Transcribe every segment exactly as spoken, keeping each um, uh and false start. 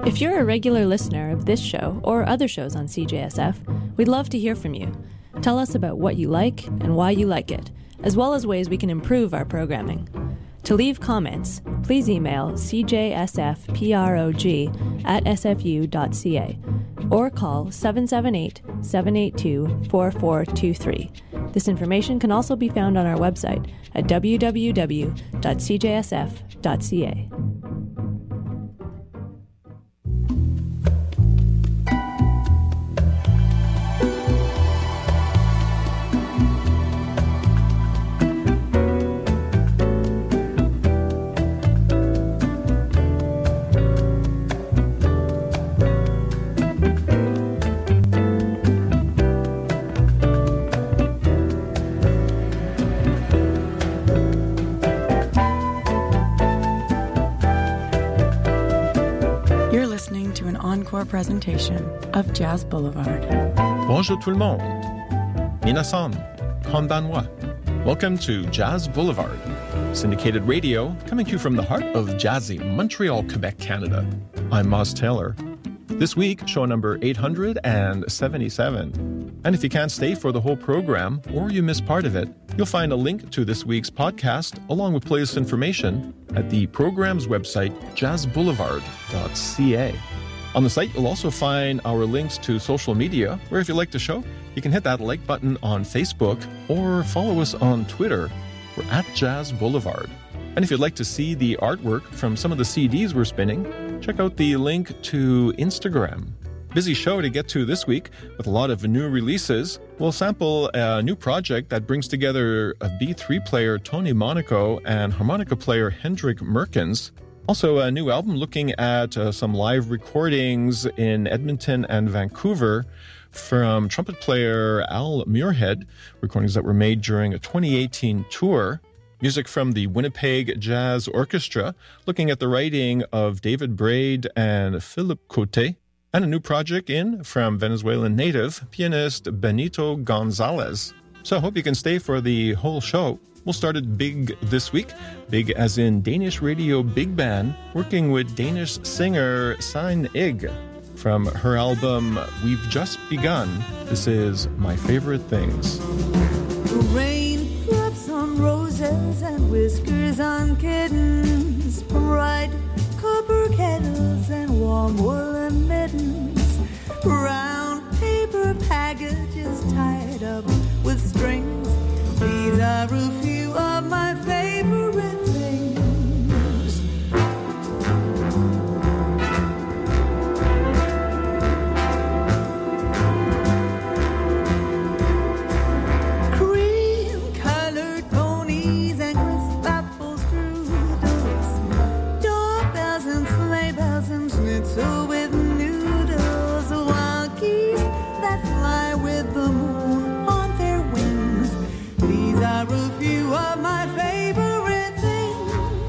If you're a regular listener of this show or other shows on C J S F, we'd love to hear from you. Tell us about what you like and why you like it, as well as ways we can improve our programming. To leave comments, please email c j s f prog at s f u dot c a or call seven seven eight, seven eight two, four four two three. This information can also be found on our website at w w w dot c j s f dot c a. Presentation of Jazz Boulevard. Bonjour tout le monde. Minasan, konbanwa. Welcome to Jazz Boulevard, syndicated radio coming to you from the heart of jazzy Montreal, Quebec, Canada. I'm Moz Taylor. This week, show number eight hundred seventy-seven. And if you can't stay for the whole program, or you miss part of it, you'll find a link to this week's podcast, along with playlist information, at the program's website, jazz boulevard dot c a. On the site, you'll also find our links to social media, where if you like the show, you can hit that like button on Facebook or follow us on Twitter. We're at Jazz Boulevard. And if you'd like to see the artwork from some of the C Ds we're spinning, check out the link to Instagram. Busy show to get to this week with a lot of new releases. We'll sample a new project that brings together a B three player Tony Monaco and harmonica player Hendrik Merkens. Also, a new album looking at uh, some live recordings in Edmonton and Vancouver from trumpet player Al Muirhead, recordings that were made during a twenty eighteen tour. Music from the Winnipeg Jazz Orchestra, looking at the writing of David Braid and Philip Cote. And a new project in from Venezuelan native pianist Benito Gonzalez. So I hope you can stay for the whole show. We'll start it big this week, big as in Danish radio big band, working with Danish singer Signe Ig. From her album, We've Just Begun, this is My Favorite Things. Raindrops on roses and whiskers on kittens, bright copper kettles and warm woolen mittens, brown paper packages tied up with strings. These are a few of my favorite things. Cream-colored ponies and crisp apple strudels, doorbells and sleigh bells and schnitzel with noodles, wild geese that fly with the moon on their wings. These are a few of my favorite things.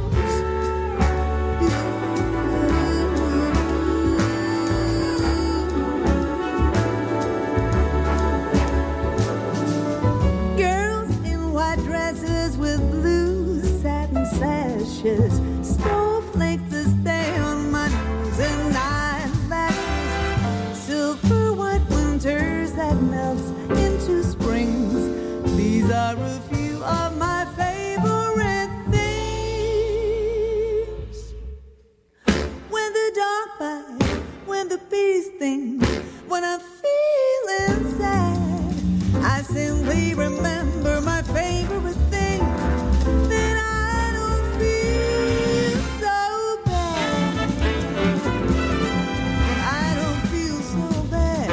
Girls in white dresses with blue satin sashes, snowflakes that stay on my nose and eyelashes, silver white winters that melts into springs. These are a few of my favorite things. When the dark bites, when the bees sting, when I'm feeling sad, I simply remember my favorite things. Then I don't feel so bad. I don't feel so bad.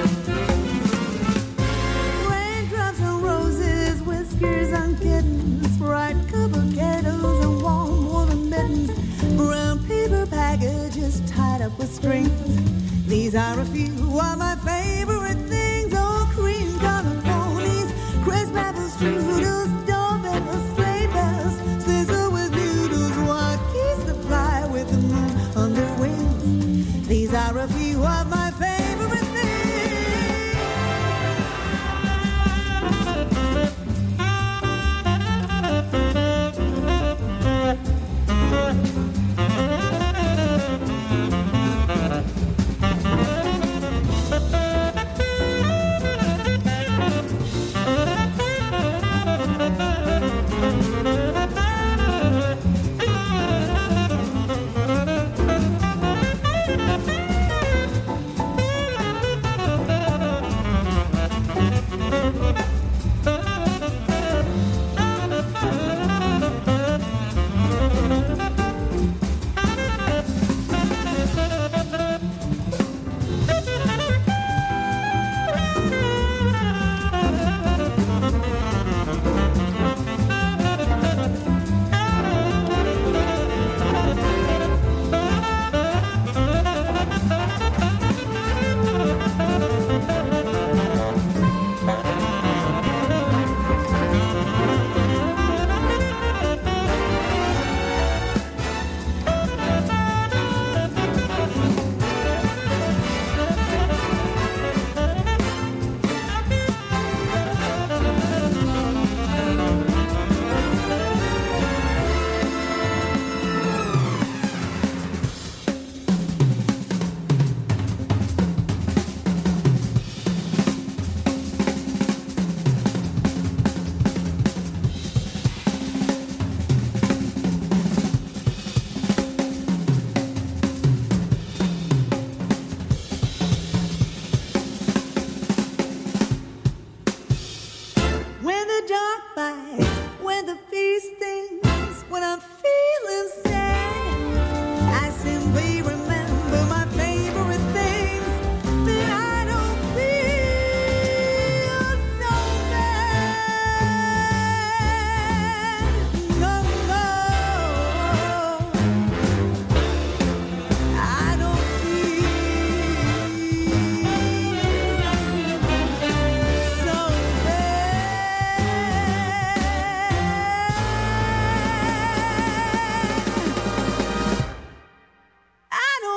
Raindrops on roses, whiskers on kittens, bright copper kettles and warm woolen mittens, brown paper packages tied up with strings. These are a few of my favorite things. Oh, cream-colored ponies, crisp apple strudels, doorbells, sleigh bells, sizzle with noodles, wild geese that fly with the moon on their wings. These are a few of my favorite things.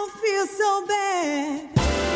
don't feel so bad.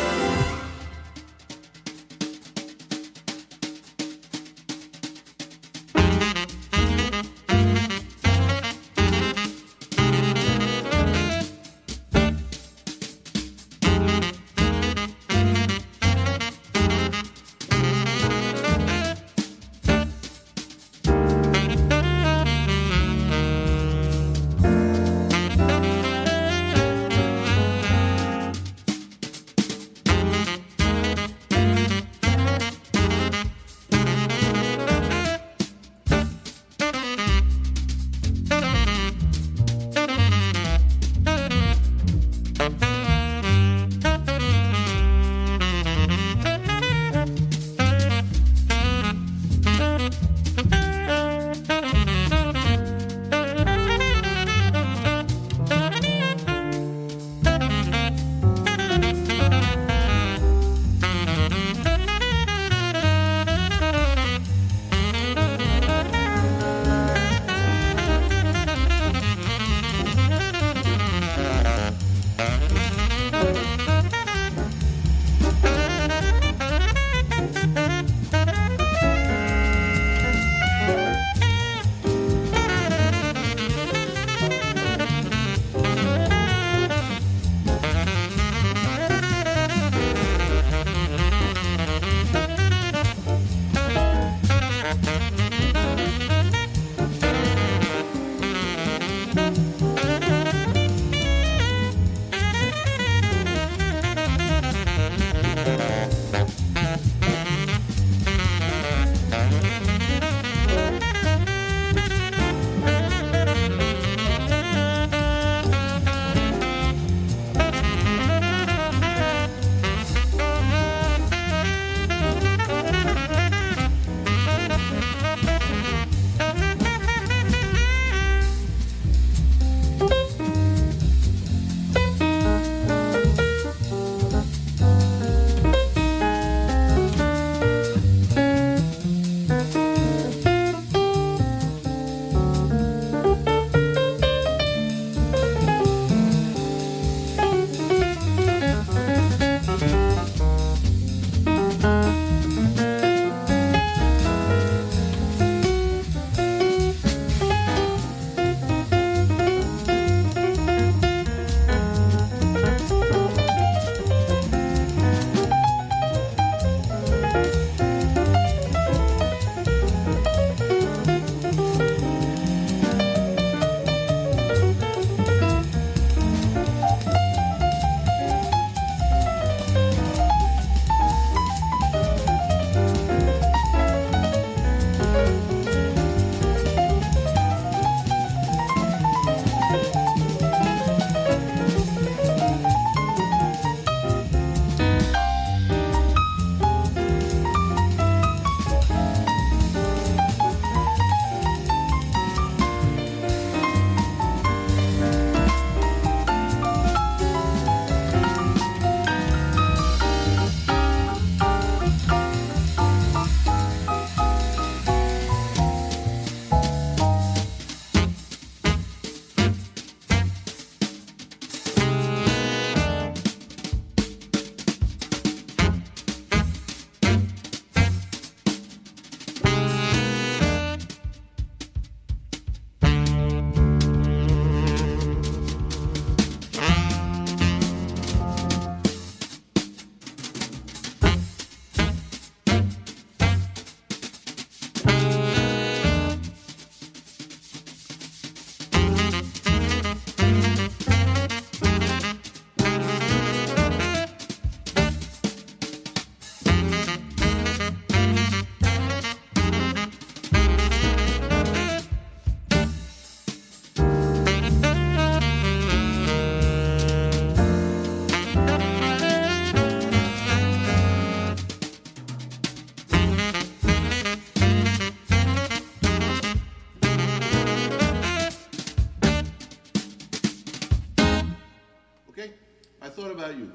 thought about you.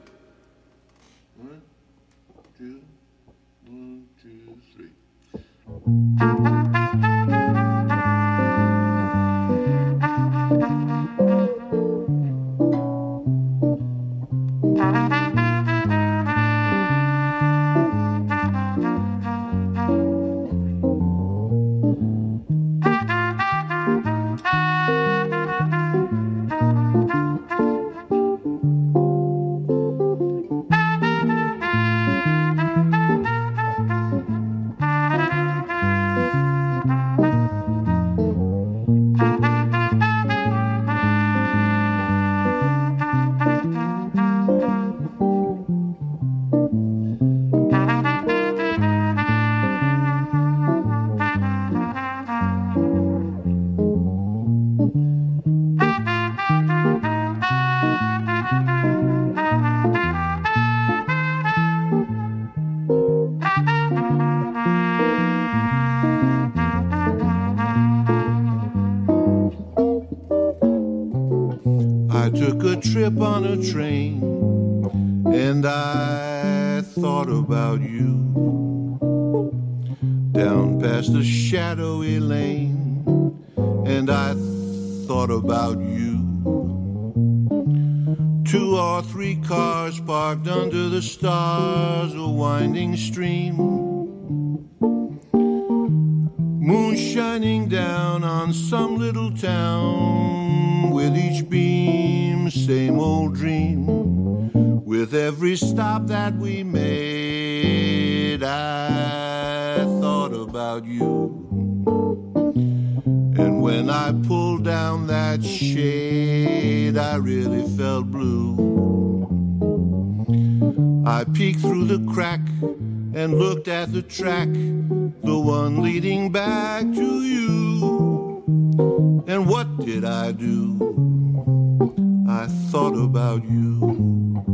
One, two, one, two, three. Trip on a train, and I thought about you. Down past a shadowy lane, and I thought about you. Two or three cars parked under the stars, a winding stream. Moon shining down on some little town, with each beam, same old dream. With every stop that we made, I thought about you. And when I pulled down that shade, I really felt blue. I peeked through the crack and looked at the track, the one leading back to you. And what did I do? I thought about you.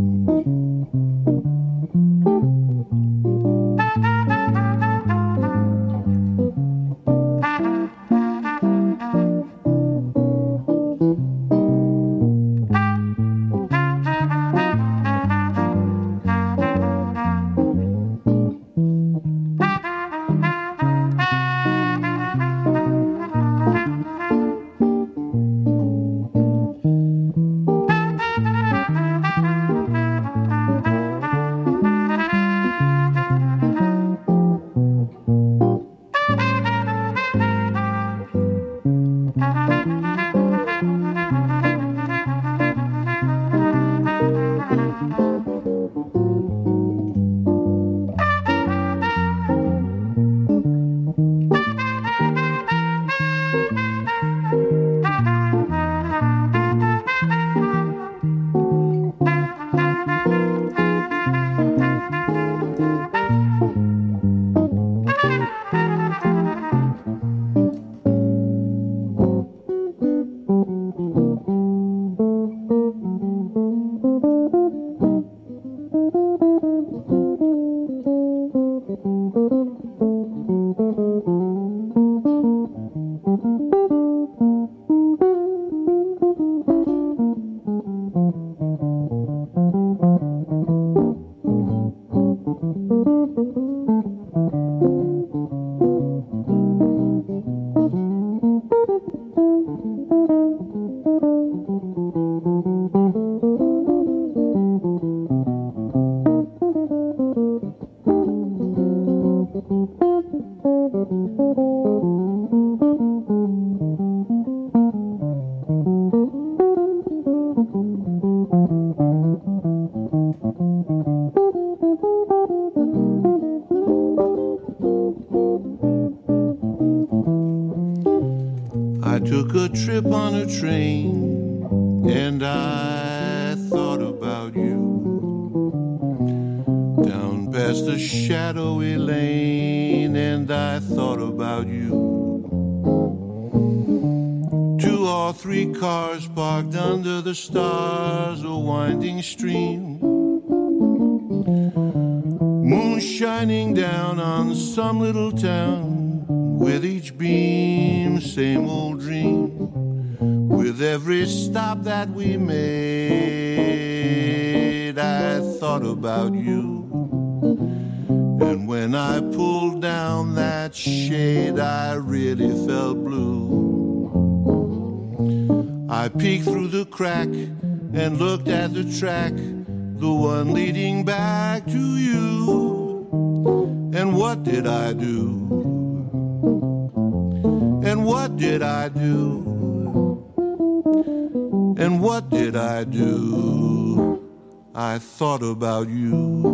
I took a trip on a train, and I thought about you. Down past a shadowy lane, and I thought about you. Two or three cars parked under the stars, a winding stream. Moon shining down on some little town, with each beam, same old dream. With every stop that we made, I thought about you. And when I pulled down that shade, I really felt blue. I peeked through the crack and looked at the track, the one leading back to you. And what did I do? And what did I do? And what did I do? I thought about you.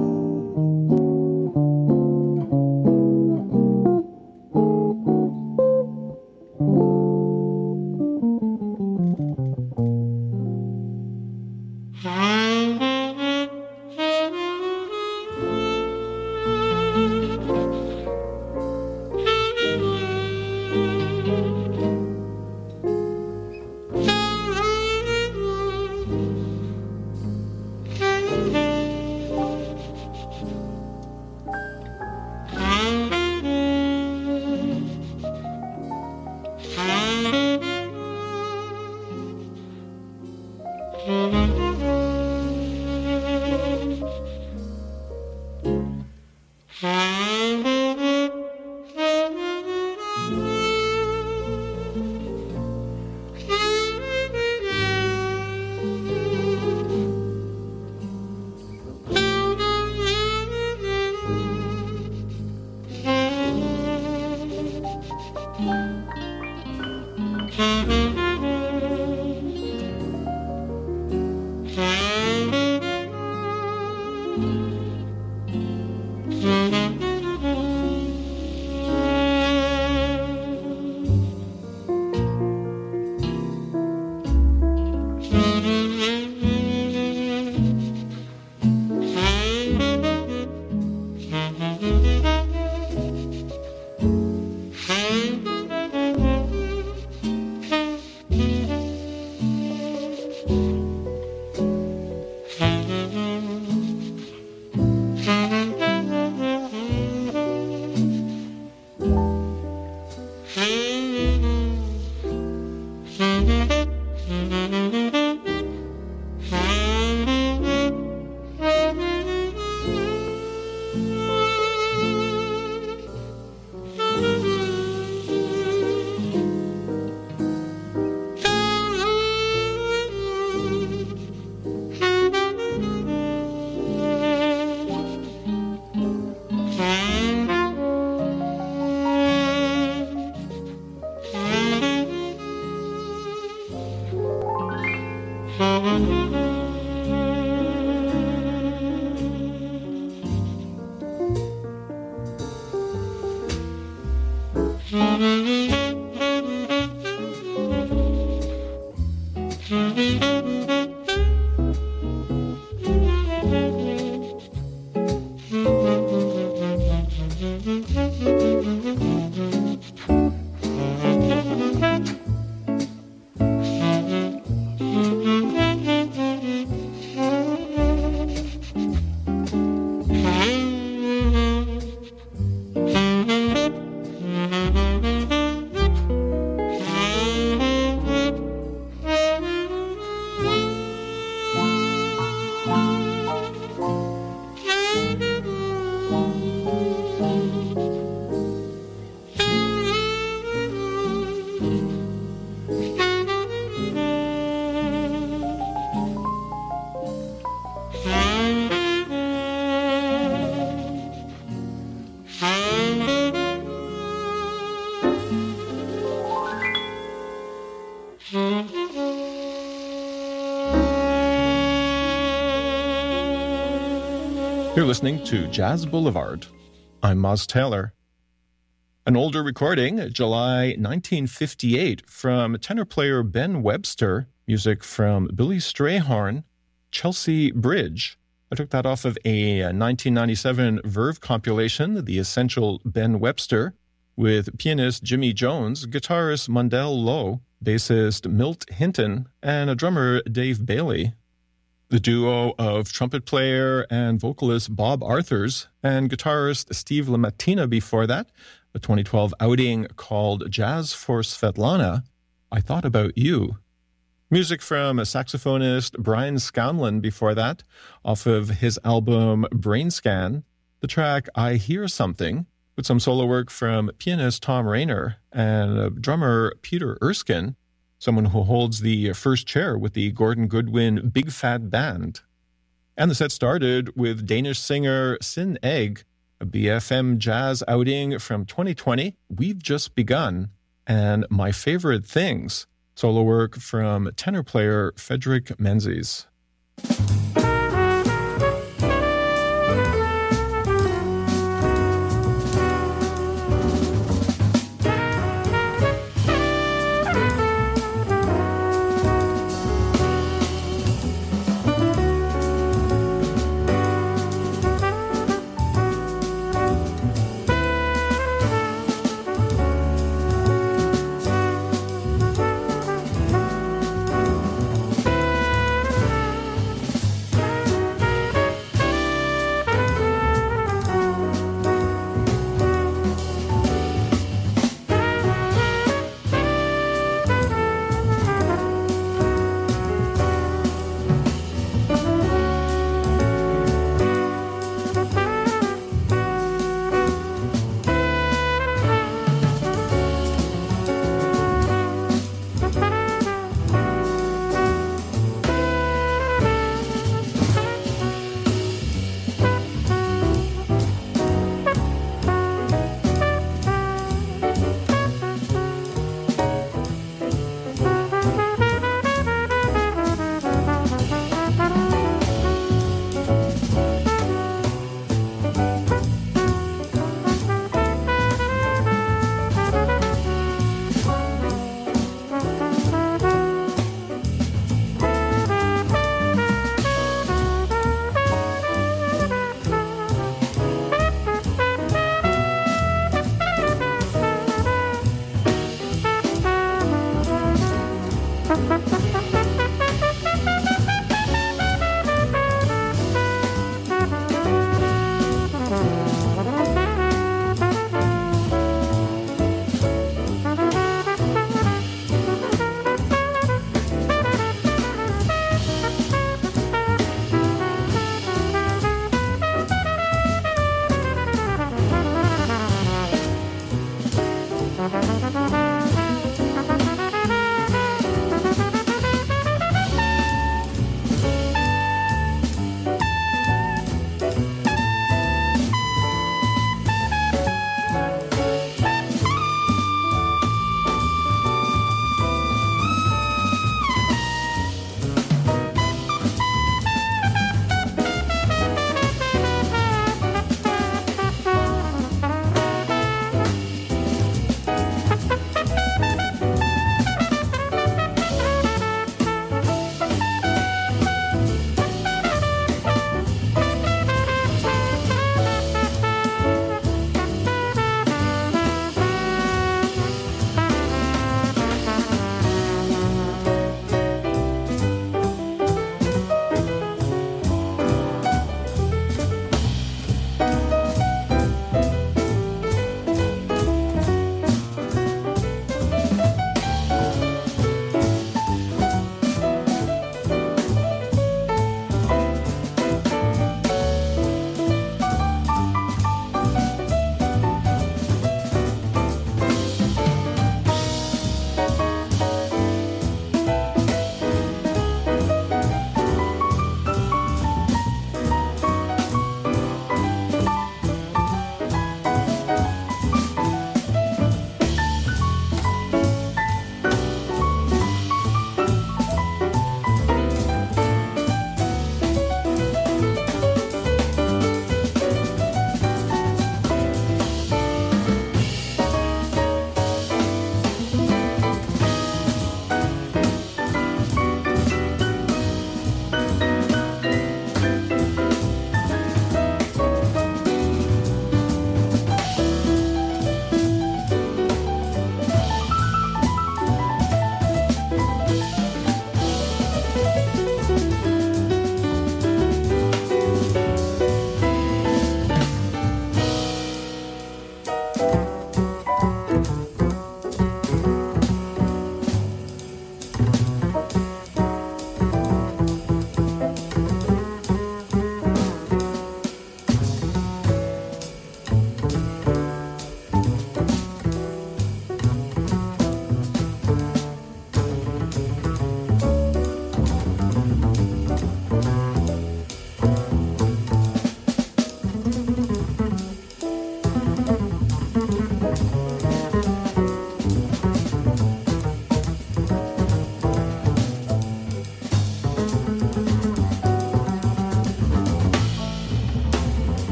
You're listening to Jazz Boulevard. I'm Moz Taylor. An older recording, July nineteen fifty-eight, from tenor player Ben Webster, music from Billy Strayhorn, Chelsea Bridge. I took that off of a nineteen ninety-seven Verve compilation, The Essential Ben Webster, with pianist Jimmy Jones, guitarist Mundell Lowe, bassist Milt Hinton, and a drummer Dave Bailey. The duo of trumpet player and vocalist Bob Arthurs and guitarist Steve LaMattina before that, a twenty twelve outing called Jazz for Svetlana, I Thought About You. Music from a saxophonist Brian Scanlon before that, off of his album Brain Scan, the track I Hear Something, with some solo work from pianist Tom Rayner and drummer Peter Erskine, someone who holds the first chair with the Gordon Goodwin Big Fat Band. And the set started with Danish singer Sin Egg, a B F M jazz outing from twenty twenty, We've Just Begun, and My Favorite Things, solo work from tenor player Frederick Menzies.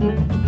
Thank you.